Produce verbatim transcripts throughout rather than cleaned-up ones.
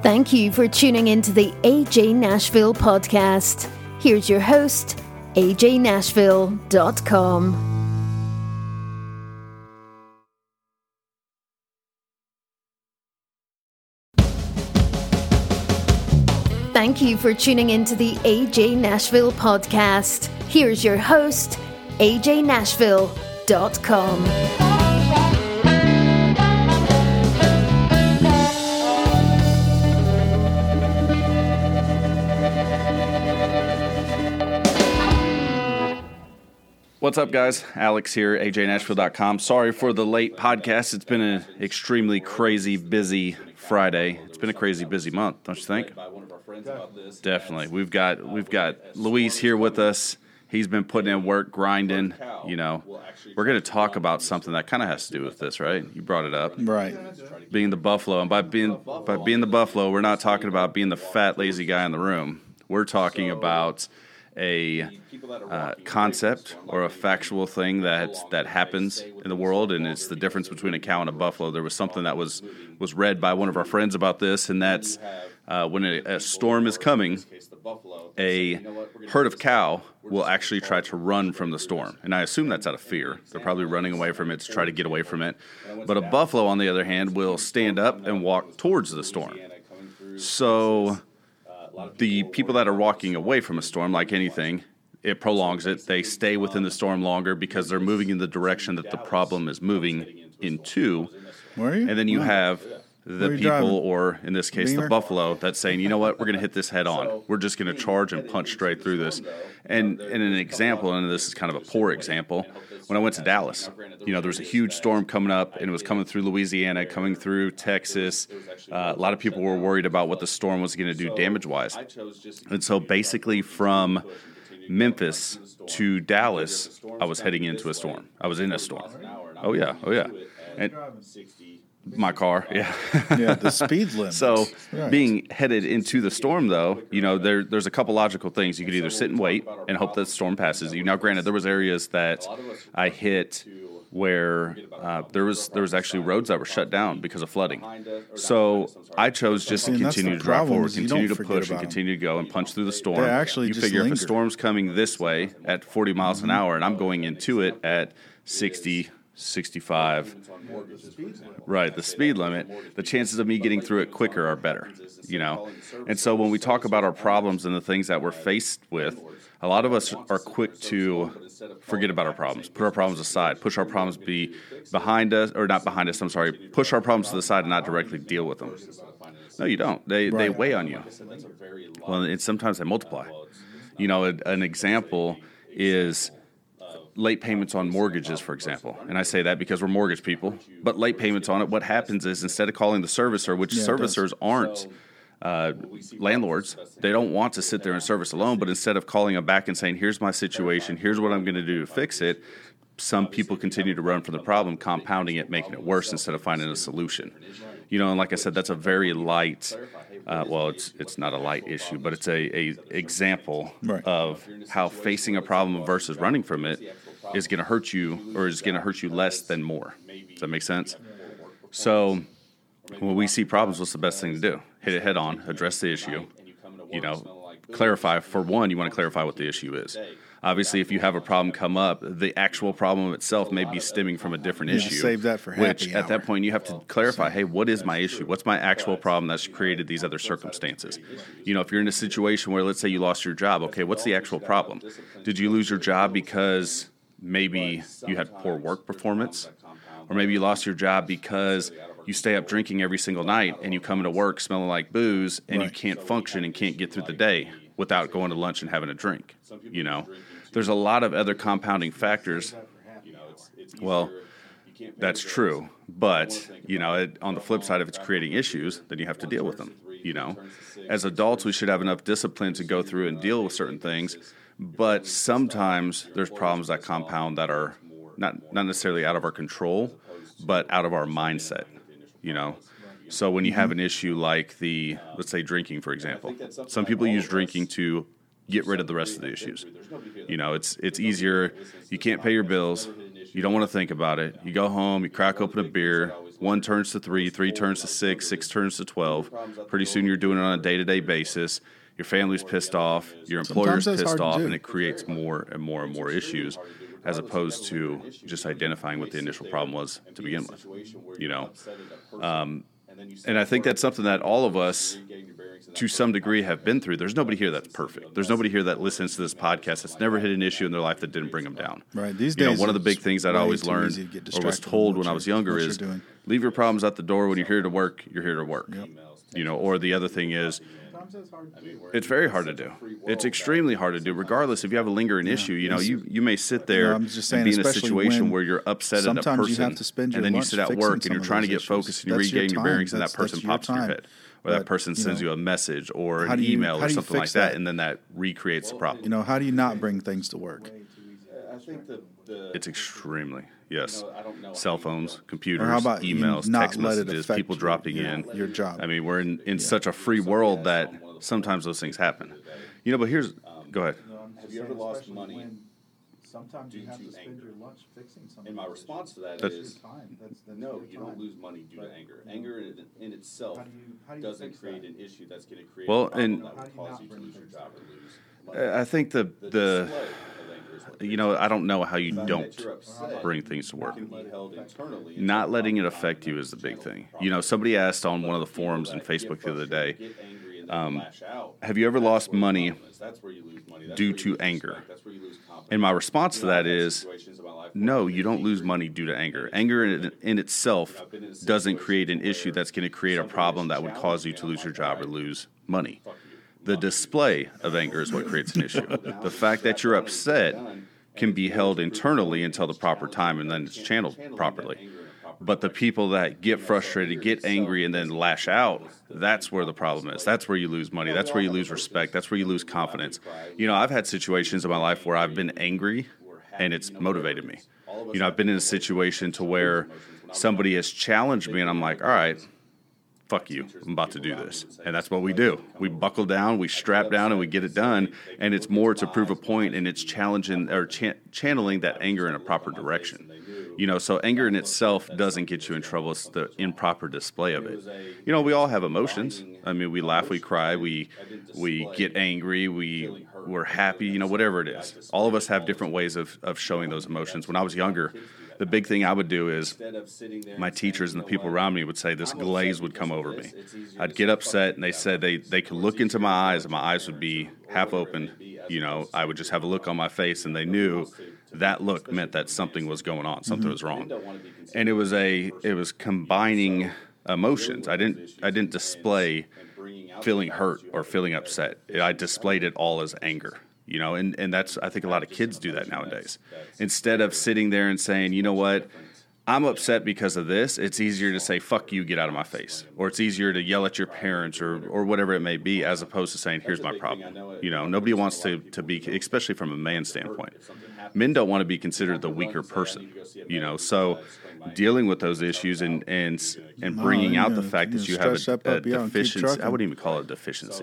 Thank you for tuning into the A J Nashville podcast. Here's your host, A J Nashville dot com. Thank you for tuning into the A J Nashville podcast. Here's your host, A J Nashville dot com. What's up, guys? Alex here, A J Nashville dot com. Sorry for the late podcast. It's been an extremely crazy, busy Friday. It's been a crazy, busy month, don't you think? Definitely. We've got we've got Luis here with us. He's been putting in work, grinding. You know, we're going to talk about something that kind of has to do with this, right? You brought it up, right? Being the buffalo, and by being by being the buffalo, we're not talking about being the fat, lazy guy in the room. We're talking about a uh, concept or a factual thing that that happens in the world, and it's the difference between a cow and a buffalo. There was something that was was read by one of our friends about this, and that's uh, when a, a storm is coming, a herd of cow will actually try to run from the storm, and I assume that's out of fear. They're probably running away from it to try to get away from it. But a buffalo, on the other hand, will stand up and walk towards the storm. So the people that are walking away from a storm, like anything, it prolongs it. They stay within the storm longer because they're moving in the direction that the problem is moving into. Where are you? And then you Wow. have the people, driving? or in this case, Beamer? the buffalo, that's saying, you know what, we're going to hit this head on. We're just going to charge and punch straight through this. And, and an example, and this is kind of a poor example, when I went to Dallas, you know, there was a huge storm coming up, and it was coming through Louisiana, coming through Texas. Uh, a lot of people were worried about what the storm was going to do damage-wise. And so basically from Memphis to Dallas, I was heading into a storm. I was in a storm. Oh, yeah. Oh, yeah. And my car, yeah. Yeah, the speed limit. So Right. being headed into the storm, though, you know, there there's a couple logical things. You could either sit and wait and hope that the storm passes you. Now, granted, there was areas that I hit where uh, there was there was actually roads that were shut down because of flooding. So I chose just to See, and that's continue the to drive problem forward, is you continue don't to forget push, and about 'em. continue to go and punch through the storm. They actually you just figure if linger. a storm's coming this way at forty miles an hour and I'm going into it at sixty, sixty-five, right, the speed limit, the chances of me getting through it quicker are better, you know. And so when we talk about our problems and the things that we're faced with, a lot of us are quick to forget about our problems, put our problems aside, push our problems be behind us, or not behind us, I'm sorry, push our problems to the side and not directly deal with them. No, you don't. They they Right. weigh on you. Well, and sometimes they multiply. You know, an, an example is late payments on mortgages, for example. And I say that because we're mortgage people. But late payments on it, what happens is instead of calling the servicer, which Yeah, it does. servicers aren't uh, landlords, they don't want to sit there and service a loan, but instead of calling them back and saying, here's my situation, here's what I'm going to do to fix it, some people continue to run from the problem, compounding it, making it worse instead of finding a solution. You know, and like I said, that's a very light, uh, well, it's it's not a light issue, but it's a, a example Right. of how facing a problem versus running from it is going to hurt you, or is going to hurt you less than more. Does that make sense? So when we see problems, what's the best thing to do? Hit it head on, address the issue, you know, clarify. For one, you want to clarify what the issue is. Obviously, if you have a problem come up, the actual problem itself may be stemming from a different You issue. save that for which happy at that hour. point you have to clarify, hey, what is my issue? What's my actual problem that's created these other circumstances? You know, if you're in a situation where, let's say you lost your job, okay, what's the actual problem? Did you lose your job because maybe you had poor work performance? Or maybe you lost your job because you stay up drinking every single night and you come into work smelling like booze and you Right. can't function and can't get through the day without going to lunch and having a drink, you know? There's a lot of other compounding factors. Well, that's true, but, you know, it, on the flip side, if it's creating issues, then you have to deal with them, you know? As adults, we should have enough discipline to go through and deal with certain things, but sometimes there's problems that compound that are not, not necessarily out of our control, but out of our mindset, you know? So when you have an issue like the, let's say drinking, for example, some people use drinking to get rid of the rest of the issues. You know, it's it's easier. You can't pay your bills. You don't want to think about it. You go home, you crack open a beer, One turns to three, three turns to six, six turns to twelve. Pretty soon you're doing it on a day-to-day basis. Your family's pissed off, your employer's pissed off, and it creates more and more and more issues as opposed to just identifying what the initial problem was to begin with, you know. Um, and I think that's something that all of us, to some degree, have been through. There's nobody here that's perfect. There's nobody here that listens to this podcast that's never hit an issue in their life that didn't bring them down. Right. These you days, know, one of the big things that I always learned or was told when I was younger is leave your problems at the door. When you're here to work, you're here to work. Yep. You know, or the other thing is, it's very hard to do. It's extremely hard to do, regardless if you have a lingering yeah. issue. You know, you, you may sit there you know, I'm just saying, and be in a situation where you're upset at a person, and then you sit at work and you're trying to get focused and you're regaining your bearings, and that person pops in your head. Or that person sends you a message or an email or something like that, and then that recreates the problem. You know, how do you not bring things to work? It's extremely, yes. Cell phones, computers, emails, text messages, people dropping in. Your job. I mean, we're in, in such a free world that sometimes those things happen. You know, but here's, go ahead. Have you ever lost money? Sometimes you have to spend your lunch fixing something. And my response to that that's, is, time. That's, that's no, you don't lose money due to anger. Anger in, in itself how do you, how do you doesn't create that? An issue that's going to create well, a problem and that would cause you to lose your job or lose money. I think the, the, the you know, I don't know how you don't bring things to work. Not letting it affect you is the big thing. You know, somebody asked on one of the forums on Facebook the other day, um, have you ever lost money due to anger? And my response to that is, no, you don't lose money due to anger. Anger in, in itself doesn't create an issue that's going to create a problem that would cause you to lose your job or lose money. The display of anger is what creates an issue. The fact that you're upset can be held internally until the proper time, and then it's channeled properly. But the people that get frustrated, get angry, and then lash out, that's where the problem is. That's where you lose money. That's where you lose respect. That's where you lose confidence. You know, I've had situations in my life where I've been angry, and it's motivated me. You know, I've been in a situation to where somebody has challenged me, and I'm like, all right, fuck you, I'm about to do this. And that's what we do. We buckle down, we strap down, and we get it done. And it's more to prove a point, and it's challenging or ch- channeling that anger in a proper direction. You know, so anger in itself doesn't get you in trouble. It's the improper display of it. You know, we all have emotions. I mean, we laugh, we cry, we we get angry, we we're happy. You know, whatever it is. All of us have different ways of of showing those emotions. When I was younger, the big thing I would do is my teachers and the people around me would say this glaze would come over me. I'd get upset, and they said they, they could look into my eyes, and my eyes would be half open. You know, I would just have a look on my face, and they knew that look meant that something was going on, something mm-hmm. was wrong. And it was a it was combining emotions. I didn't I didn't display feeling hurt or feeling upset. I displayed it all as anger. You know, and, and that's, I think a lot of kids do that nowadays. Instead of sitting there and saying, you know what, I'm upset because of this, it's easier to say, fuck you, get out of my face. Or it's easier to yell at your parents or, or whatever it may be, as opposed to saying, here's my problem. You know, nobody wants to, to be, especially from a man standpoint. Men don't want to be considered the weaker person, you know, so dealing with those issues and and, and bringing out the fact that you have a, a deficiency, I wouldn't even call it a deficiency.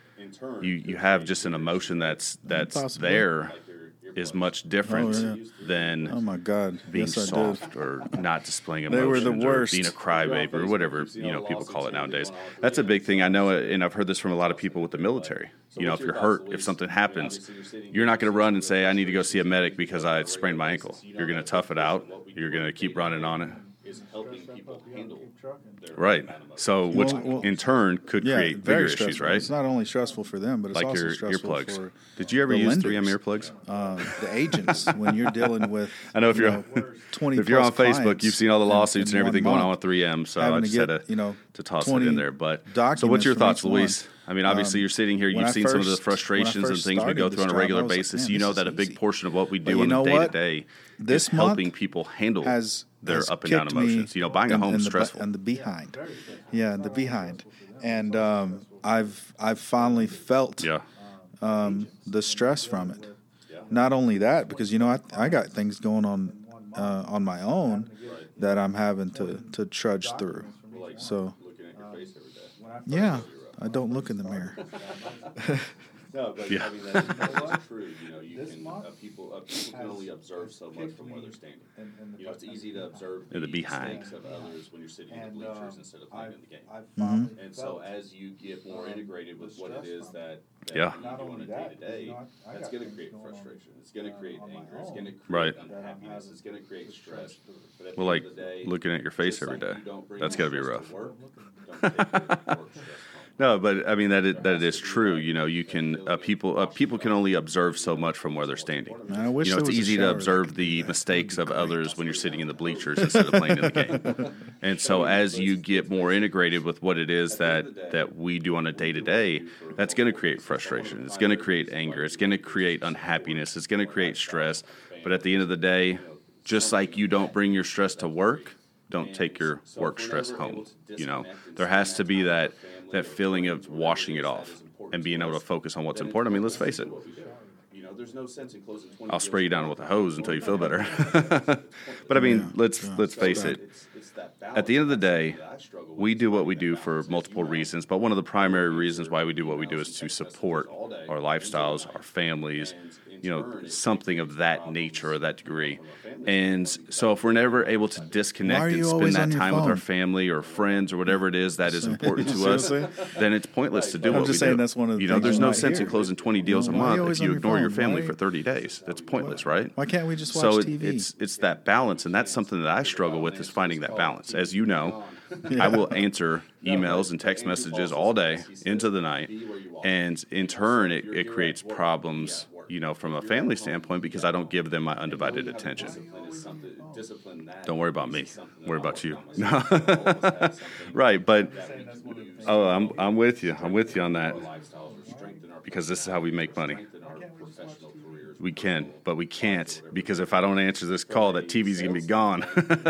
You you have just an emotion that's that's Possibly. there is much different oh, yeah. than oh my God. being yes, soft or not displaying emotions they were the worst. or being a crybaby or whatever you know people call it nowadays. That's a big thing. I know it, and I've heard this from a lot of people with the military. You know, if you're hurt, if something happens, you're not going to run and say, I need to go see a medic because I sprained my ankle. You're going to tough it out. You're going to keep running on it. Helping people handle their right. So, which well, well, in turn could yeah, create bigger stressful. issues, right? It's not only stressful for them, but it's like also your stressful earplugs. for Did you ever use lenders. three M earplugs? Uh, the agents, when you're dealing with, I know if you you're know, twenty if you're on Facebook, clients you've seen all the lawsuits in, in and everything going on with three M. So I just get, had to, you know, to toss it in there. But so, what's your thoughts, Luis? I mean, obviously, um, you're sitting here. You've seen first, some of the frustrations and things we go through on a regular job, basis. Like, you know that a big portion of what we do on a day to day is helping people handle has, their has up and down emotions. You know, buying a home is stressful. And the behind, yeah, the behind, and um, I've I've finally felt yeah. um, the stress from it. Not only that, because you know I I got things going on uh, on my own that I'm having to to trudge through. So yeah, I don't look in the mirror. No, but Yeah. I mean, that's, that's true. You know, you can, uh, people, uh, people can only observe so much from where they're standing. You know, it's easy to observe In the behind. mistakes of others when you're sitting in the bleachers instead of playing in the game. Mhm. And so as you get more integrated with what it is that, that Yeah. you do on a day-to-day, that's going to create frustration. It's going to create anger. It's going to create Right. unhappiness. It's going to create stress. But at Well, the like end of the day, looking at your face just every like day. you don't bring That's got to be stress rough. work, don't take your work stress home. No, but I mean that it, that it is true. You know, you can uh, people uh, people can only observe so much from where they're standing. I wish You know, there it's was a easy to shower. observe the mistakes of others when you're sitting in the bleachers instead of playing in the game. And so, as you get more integrated with what it is that that we do on a day to day, that's going to create frustration. It's going to create anger. It's going to create unhappiness. It's going to create stress. But at the end of the day, just like you don't bring your stress to work, don't take your work stress home. You know, there has to be that that feeling of washing it off and being able to focus on what's important. I mean, let's face it. I'll spray you down with a hose until you feel better. But I mean, Yeah, let's yeah, let's face right. it. At the end of the day, we do what we do for multiple reasons, but one of the primary reasons why we do what we do is to support our lifestyles, our families, you know, something of that nature or that degree. And so if we're never able to Why disconnect are and you spend always that on your time with our phone? family or friends or whatever it is that is important See to what I'm us, saying? then it's pointless to do I'm what just we saying do. that's one of the You know, things there's you no might sense in hear. closing twenty deals a Why are you month always if on you your ignore your phone? family Why- for thirty days. That's pointless, right? Why can't we just watch So it, T V? it's it's that balance, and that's something that I struggle with is finding that balance. As you know, I will answer emails and text messages all day into the night, and in turn, it, it creates problems, you know, from a family standpoint because I don't give them my undivided attention. Don't worry about me. Worry about you. Right, but oh, I'm I'm with you. I'm with you on that because this is how we make money. We can, but we can't because if I don't answer this call, that T V's gonna be gone.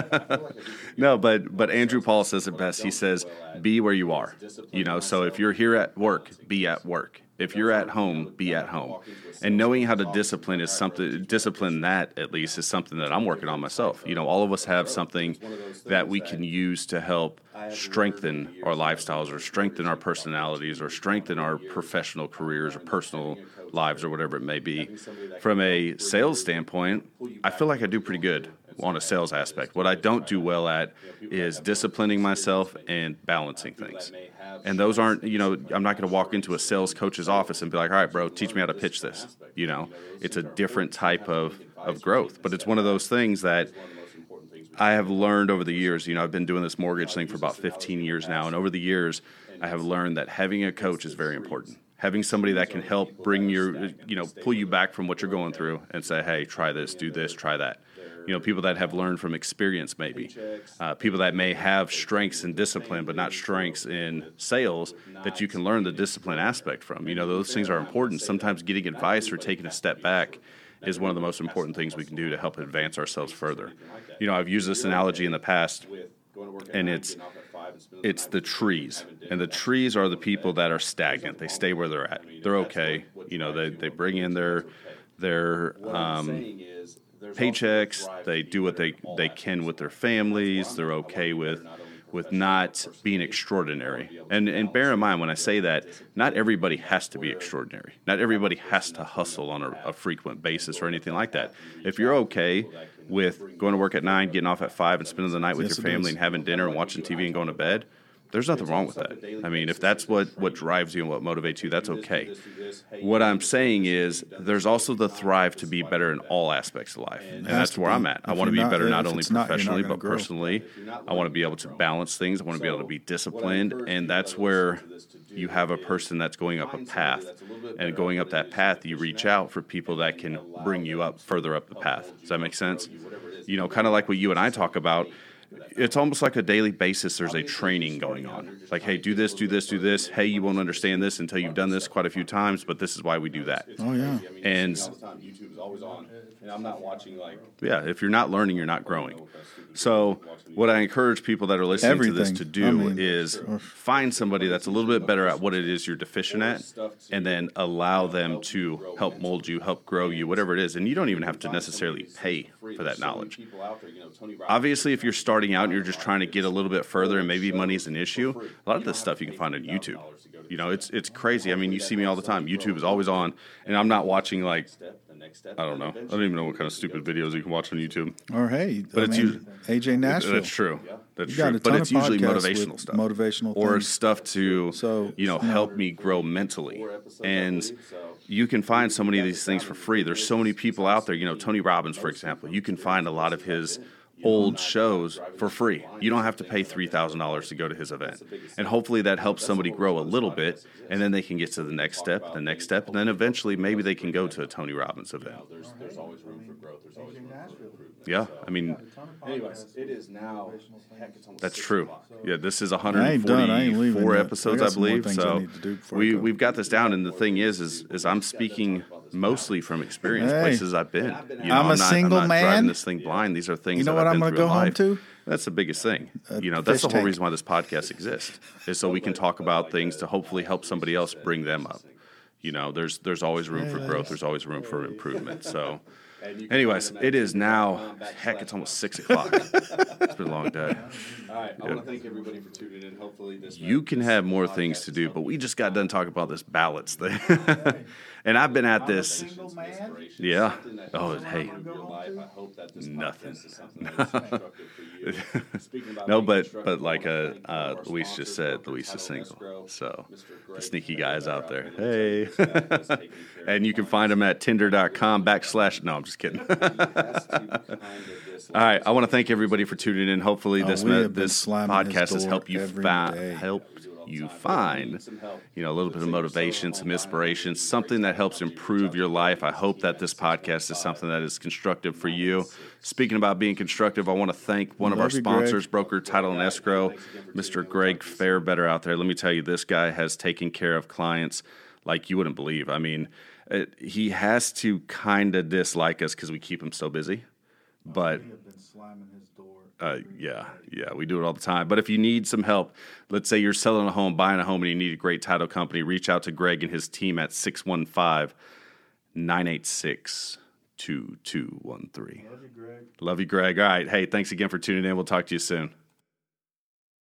No, but but Andrew Paul says it best. He says, "Be where you are." You know, so if you're here at work, be at work. If you're at home, be at home. And knowing how to discipline is something. Discipline that at least is something that I'm working on myself. You know, all of us have something that we can use to help strengthen our lifestyles or strengthen our personalities or strengthen our professional careers or personal lives or whatever it may be. From a sales standpoint, I feel like I do pretty good on a sales aspect. What I don't do well at is disciplining myself and balancing things. And those aren't, you know, I'm not going to walk into a sales coach's office and be like, all right, bro, teach me how to pitch this. You know, it's a different type of, of growth. But it's one of those things that I have learned over the years. You know, I've been doing this mortgage thing for about fifteen years now. And over the years, I have learned that having a coach is very important. Having somebody that can help bring your, you know, pull you back from what you're going through and say, hey, try this, do this, try that. You know, people that have learned from experience maybe. Uh, people that may have strengths in discipline but not strengths in sales that you can learn the discipline aspect from. You know, those things are important. Sometimes getting advice or taking a step back is one of the most important things we can do to help advance ourselves further. You know, I've used this analogy in the past, and it's it's the trees. And the trees are the people that are stagnant. They stay where they're at. They're okay. You know, they, they bring in their their um, paychecks. They do what they, they can with their families. They're okay with with not being extraordinary. And and bear in mind when I say that, not everybody has to be extraordinary. Not everybody has to hustle on a, a frequent basis or anything like that. If you're okay with going to work at nine, getting off at five, and spending the night with Yes, your it family is. and having dinner and watching T V and going to bed, there's nothing wrong with that. I mean, if that's what, what drives you and what motivates you, that's okay. What I'm saying is there's also the thrive to be better in all aspects of life. And has that's to where be. I'm at. I If want to you're be not- better not if only it's not, you're not professionally, gonna but grow. personally. I want to be able to balance things. I want to be able to be disciplined. And that's where you have a person that's going up a path. And going up that path, you reach out for people that can bring you up further up the path. Does that make sense? You know, kind of like what you and I talk about. It's almost like a daily basis. There's a training going on. Like, hey, do this, do this, do this. Hey, you won't understand this until you've done this quite a few times, but this is why we do that. Oh, yeah. And YouTube is always on, and I'm not watching like yeah, if you're not learning, you're not growing. So what I encourage people that are listening Everything. to this to do I mean, is find somebody that's a little bit better at what it is you're deficient at, and then allow them to help mold you, help grow you, whatever it is. And you don't even have to necessarily pay for that knowledge. Obviously, if you're starting out and you're just trying to get a little bit further and maybe money's an issue, a lot of this stuff you can find on YouTube. You know, it's it's crazy. I mean, you see me all the time. YouTube is always on, and I'm not watching, like, I don't know. I don't even know what kind of stupid videos you can watch on YouTube. Or hey, but I it's mean, usually, A J Nashville. That's true. That's You got true. a But ton it's of usually podcasts motivational with stuff. motivational or things. stuff to, So, you know, help me grow mentally. And you can find so many of these things for free. There's so many people out there. You know, Tony Robbins, for example. You can find a lot of his old shows for free. You don't have to pay three thousand dollars to go to his event. And hopefully that helps somebody grow a little bit, and then they can get to the next step, the next step, and then eventually maybe they can go to a Tony Robbins event. There's, there's always room for growth. There's always room for improvement. Yeah, I mean, anyways, it is now, heck, it's almost that's six true. o'clock. Yeah, this is I ain't done. I ain't leaving one hundred forty-four yet. episodes, I I, got some more believe. things I So need to do before I we go. we've got this down, and the thing is, is, is I'm speaking mostly from experience, Hey. places I've been. You know, I'm a not, single I'm not man. driving this thing blind. These are things You know that what I've I'm been gonna through go in home life. to? That's the biggest thing. A You know, that's fish the whole tank. reason why this podcast exists, is so we can talk about things to hopefully help somebody else bring them up. You know, there's there's always room for growth. There's always room for improvement. So, anyways, it is now, heck, it's almost six o'clock. It's been a long day. All right, I want to thank everybody for tuning in. Hopefully this You can have more things to do, but we just got done talking about this ballots thing. And I've been at this. Yeah. Oh, hey. Nothing. No, but but like uh, uh, Luis just said, Luis is single. So the sneaky guys out there. Hey. And you can find them at tinder.com backslash. No, I'm just kidding. All right. I want to thank everybody for tuning in. Hopefully Oh, this we me- have been this slamming his podcast has door helped you every find day. help you find, you know, a little bit of motivation, some inspiration, something that helps improve your life. I hope that this podcast is something that is constructive for you. Speaking about being constructive, I want to thank one of our Love you, sponsors, Greg. Broker Title and Escrow, Mister Greg Fairbetter out there. Let me tell you, this guy has taken care of clients like you wouldn't believe. I mean, it, he has to kind of dislike us because we keep him so busy, but Uh, yeah, yeah, we do it all the time. But if you need some help, let's say you're selling a home, buying a home, and you need a great title company, reach out to Greg and his team at six one five, nine eight six, two two one three. Love you, Greg. Love you, Greg. All right. Hey, thanks again for tuning in. We'll talk to you soon.